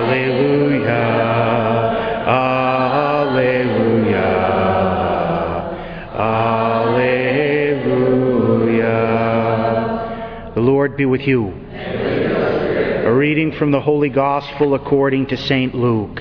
Alleluia. The Lord be with you. A reading from the Holy Gospel according to St. Luke.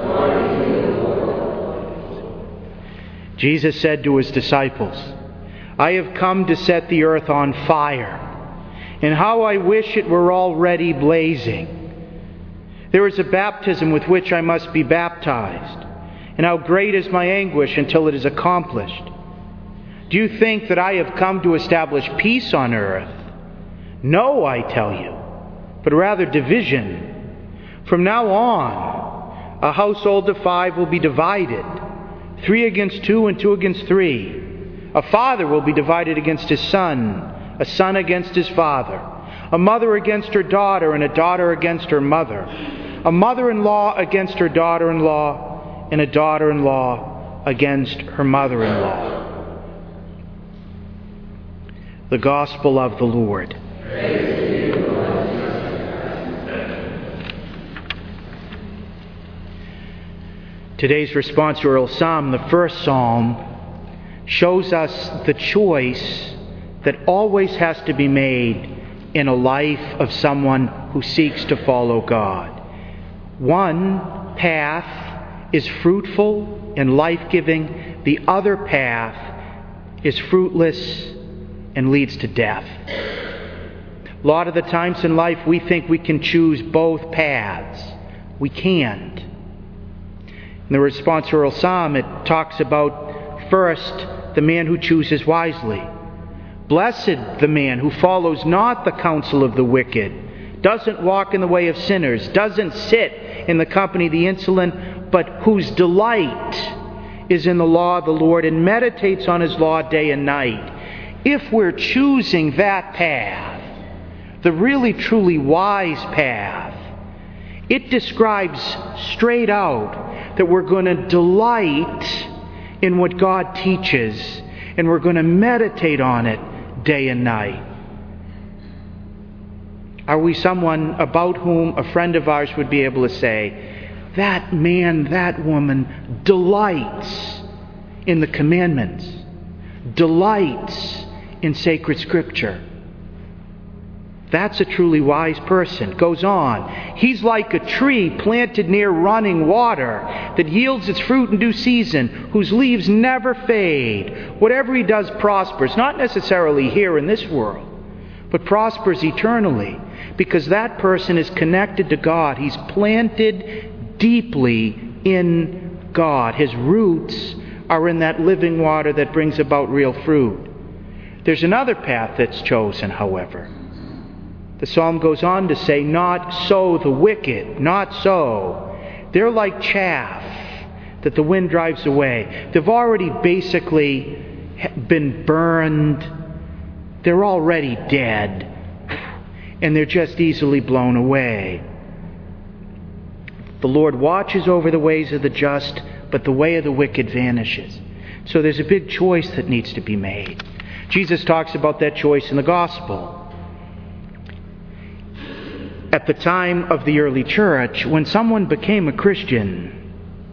Jesus said to his disciples, I have come to set the earth on fire, and how I wish it were already blazing. There is a baptism with which I must be baptized, and how great is my anguish until it is accomplished. Do you think that I have come to establish peace on earth? No, I tell you, but rather division. From now on, a household of 5 will be divided, 3 against 2 and 2 against 3. A father will be divided against his son, a son against his father, a mother against her daughter, and a daughter against her mother, a mother-in-law against her daughter-in-law, and a daughter-in-law against her mother-in-law. The Gospel of the Lord. Today's responsorial psalm, the first psalm, shows us the choice that always has to be made in a life of someone who seeks to follow God. One path is fruitful and life-giving. The other path is fruitless and leads to death. A lot of the times in life we think we can choose both paths. We can't. In the responsorial psalm it talks about, first, the man who chooses wisely. Blessed the man who follows not the counsel of the wicked, doesn't walk in the way of sinners, doesn't sit in the company of the insolent, but whose delight is in the law of the Lord and meditates on his law day and night. If we're choosing that path, the really truly wise path, it describes straight out that we're going to delight in what God teaches, and we're going to meditate on it day and night. Are we someone about whom a friend of ours would be able to say, that man, that woman delights in the commandments, delights in sacred Scripture? That's a truly wise person. Goes on. He's like a tree planted near running water that yields its fruit in due season, whose leaves never fade. Whatever he does prospers, not necessarily here in this world, but prospers eternally, because that person is connected to God. He's planted deeply in God. His roots are in that living water that brings about real fruit. There's another path that's chosen, however. The psalm goes on to say, not so the wicked, not so. They're like chaff that the wind drives away. They've already basically been burned. They're already dead. And they're just easily blown away. The Lord watches over the ways of the just, but the way of the wicked vanishes. So there's a big choice that needs to be made. Jesus talks about that choice in the Gospel. At the time of the early church, when someone became a Christian,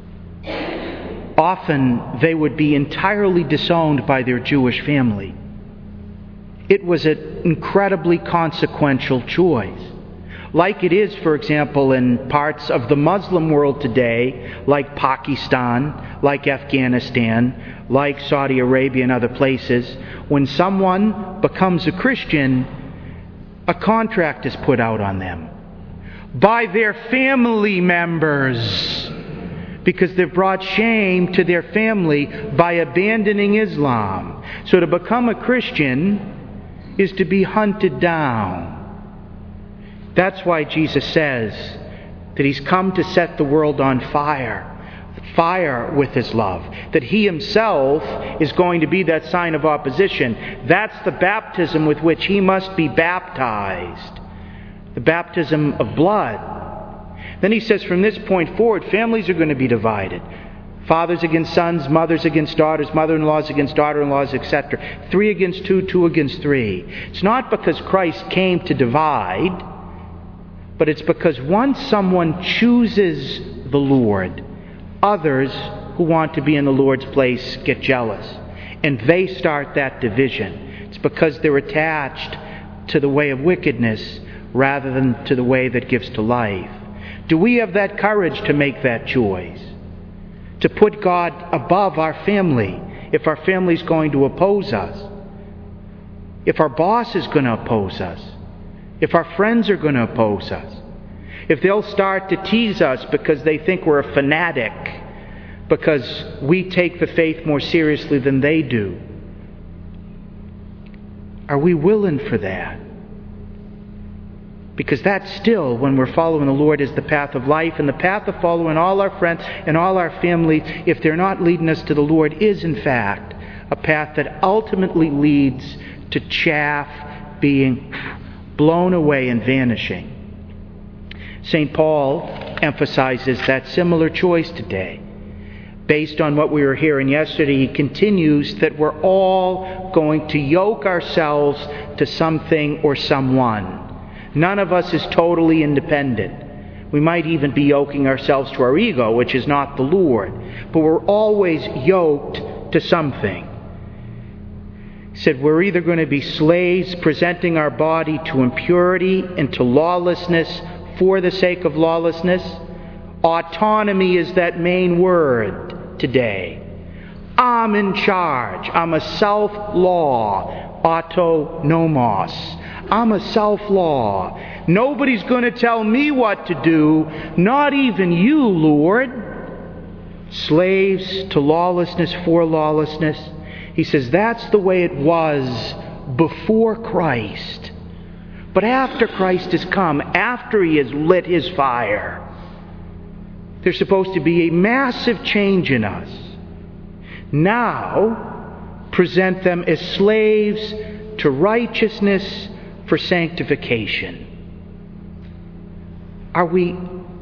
often they would be entirely disowned by their Jewish family. It was an incredibly consequential choice. Like it is, for example, in parts of the Muslim world today, like Pakistan, like Afghanistan, like Saudi Arabia and other places. When someone becomes a Christian, a contract is put out on them by their family members, because they've brought shame to their family by abandoning Islam. So to become a Christian is to be hunted down. That's why Jesus says that He's come to set the world on fire with His love. That He Himself is going to be that sign of opposition. That's the baptism with which He must be baptized. The baptism of blood. Then He says from this point forward, families are going to be divided. Fathers against sons, mothers against daughters, mother-in-laws against daughter-in-laws, etc. 3 against 2, 2 against 3. It's not because Christ came to divide, But it's because once someone chooses the Lord, others who want to be in the Lord's place get jealous. And they start that division. It's because they're attached to the way of wickedness rather than to the way that gives to life. Do we have that courage to make that choice? To put God above our family if our family's going to oppose us? If our boss is going to oppose us? If our friends are going to oppose us? If they'll start to tease us because they think we're a fanatic, because we take the faith more seriously than they do? Are we willing for that? Because that still, when we're following the Lord, is the path of life. And the path of following all our friends and all our family, if they're not leading us to the Lord, is in fact a path that ultimately leads to chaff being blown away and vanishing. St. Paul emphasizes that similar choice today. Based on what we were hearing yesterday, he continues that we're all going to yoke ourselves to something or someone. None of us is totally independent. We might even be yoking ourselves to our ego, which is not the Lord. But we're always yoked to something. He said we're either going to be slaves presenting our body to impurity and to lawlessness for the sake of lawlessness. Autonomy is that main word today. I'm in charge. I'm a self-law. Autonomos. I'm a self-law. Nobody's going to tell me what to do, not even you, Lord. Slaves to lawlessness for lawlessness. He says that's the way it was before Christ. But after Christ has come, after He has lit His fire, there's supposed to be a massive change in us. Now, present them as slaves to righteousness for sanctification. Are we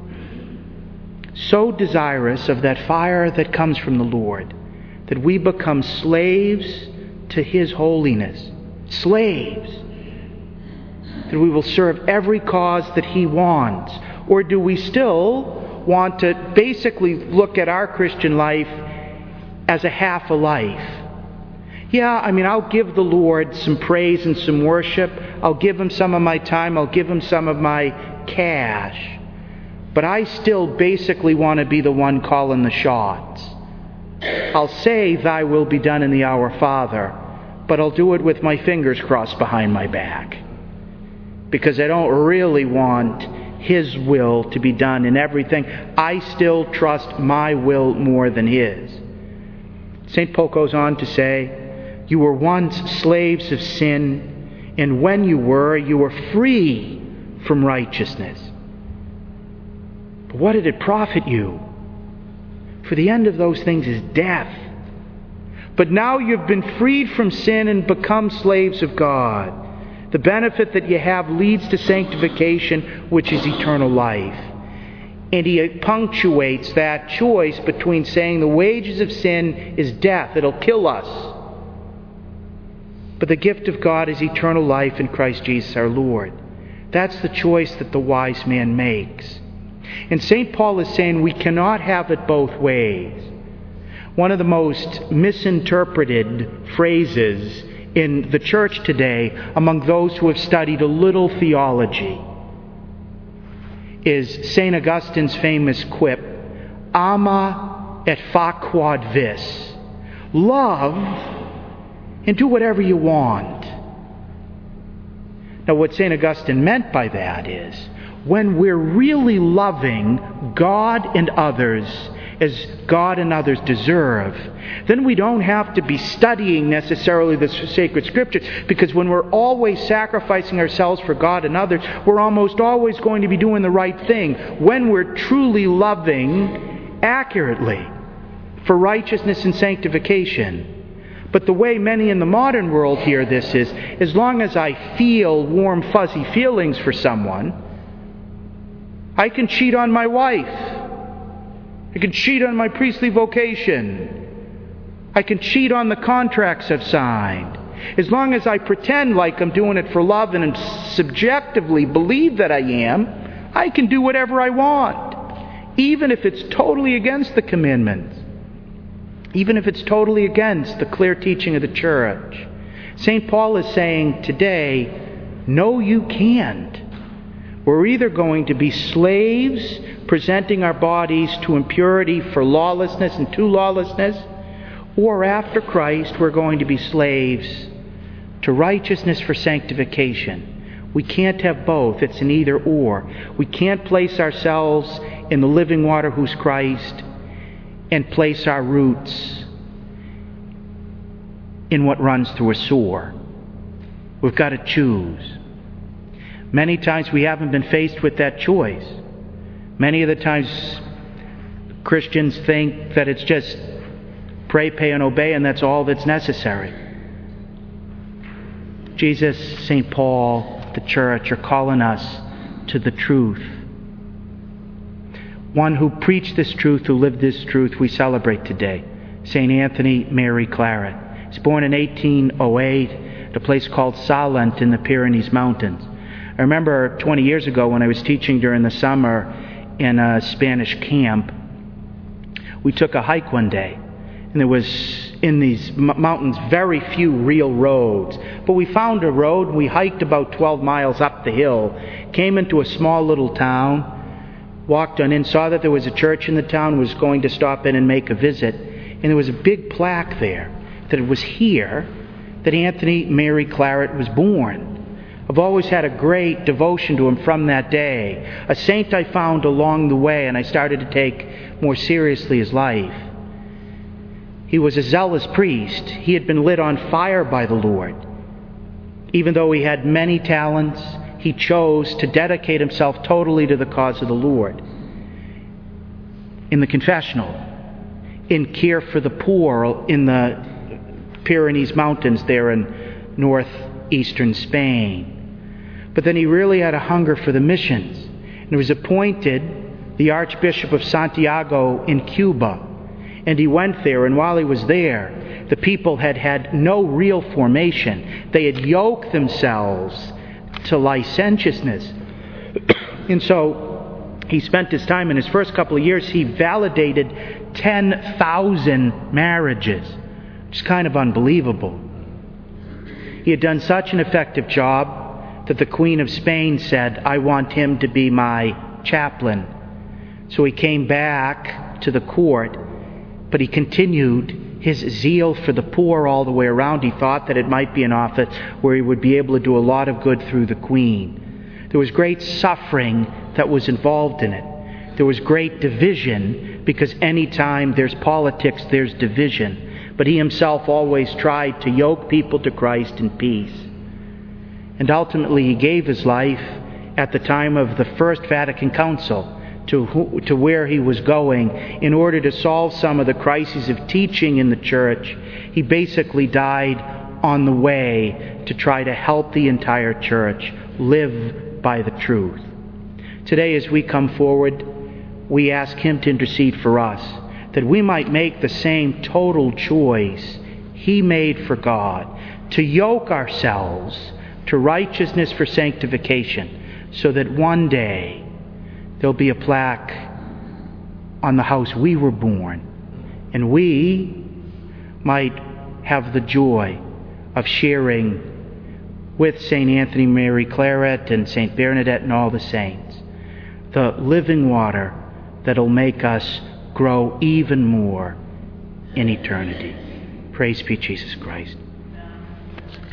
so desirous of that fire that comes from the Lord that we become slaves to His holiness? Slaves. That we will serve every cause that He wants? Or do we still want to basically look at our Christian life as a half a life? Yeah, I'll give the Lord some praise and some worship. I'll give Him some of my time. I'll give Him some of my cash. But I still basically want to be the one calling the shots. I'll say, Thy will be done in the Our Father, but I'll do it with my fingers crossed behind my back. Because I don't really want His will to be done in everything. I still trust my will more than His. St. Paul goes on to say, you were once slaves of sin, and when you were free from righteousness. But what did it profit you? For the end of those things is death. But now you've been freed from sin and become slaves of God. The benefit that you have leads to sanctification, which is eternal life. And he punctuates that choice between saying the wages of sin is death, it'll kill us. But the gift of God is eternal life in Christ Jesus our Lord. That's the choice that the wise man makes. And St. Paul is saying we cannot have it both ways. One of the most misinterpreted phrases in the church today among those who have studied a little theology is St. Augustine's famous quip, ama et fac vis. Love and do whatever you want. Now what St. Augustine meant by that is, when we're really loving God and others as God and others deserve, then we don't have to be studying necessarily the sacred scriptures, because when we're always sacrificing ourselves for God and others, we're almost always going to be doing the right thing when we're truly loving accurately for righteousness and sanctification. But the way many in the modern world hear this is, as long as I feel warm, fuzzy feelings for someone, I can cheat on my wife. I can cheat on my priestly vocation. I can cheat on the contracts I've signed. As long as I pretend like I'm doing it for love and subjectively believe that I am, I can do whatever I want, even if it's totally against the commandments, even if it's totally against the clear teaching of the church. St. Paul is saying today, no, you can't. We're either going to be slaves, presenting our bodies to impurity for lawlessness and to lawlessness, or after Christ, we're going to be slaves to righteousness for sanctification. We can't have both. It's an either or. We can't place ourselves in the living water who's Christ and place our roots in what runs through a sore. We've got to choose. Many times we haven't been faced with that choice. Many of the times Christians think that it's just pray, pay, and obey, and that's all that's necessary. Jesus, St. Paul, the church are calling us to the truth. One who preached this truth, who lived this truth, we celebrate today. St. Anthony Mary Claret. He was born in 1808 at a place called Salent in the Pyrenees Mountains. I remember 20 years ago when I was teaching during the summer in a Spanish camp, we took a hike one day. And there was, in these mountains, very few real roads. But we found a road. We hiked about 12 miles up the hill, came into a small little town, walked on in, saw that there was a church in the town, was going to stop in and make a visit. And there was a big plaque there that it was here that Anthony Mary Claret was born. I've always had a great devotion to him from that day. A saint I found along the way, and I started to take more seriously his life. He was a zealous priest. He had been lit on fire by the Lord. Even though he had many talents, he chose to dedicate himself totally to the cause of the Lord. In the confessional, in care for the poor in the Pyrenees Mountains there in northeastern Spain. But then he really had a hunger for the missions. And he was appointed the Archbishop of Santiago in Cuba. And he went there, and while he was there, the people had no real formation. They had yoked themselves to licentiousness. And so he spent his time, in his first couple of years, he validated 10,000 marriages. Which is kind of unbelievable. He had done such an effective job that the Queen of Spain said, I want him to be my chaplain. So he came back to the court, but he continued his zeal for the poor all the way around. He thought that it might be an office where he would be able to do a lot of good through the Queen. There was great suffering that was involved in it. There was great division, because any time there's politics, there's division. But he himself always tried to yoke people to Christ in peace. And ultimately he gave his life at the time of the First Vatican Council to where he was going in order to solve some of the crises of teaching in the church. He basically died on the way to try to help the entire church live by the truth. Today, as we come forward, we ask him to intercede for us, that we might make the same total choice he made for God, to yoke ourselves to righteousness for sanctification, so that one day there'll be a plaque on the house we were born, and we might have the joy of sharing with St. Anthony Mary Claret and St. Bernadette and all the saints the living water that'll make us grow even more in eternity. Praise be Jesus Christ.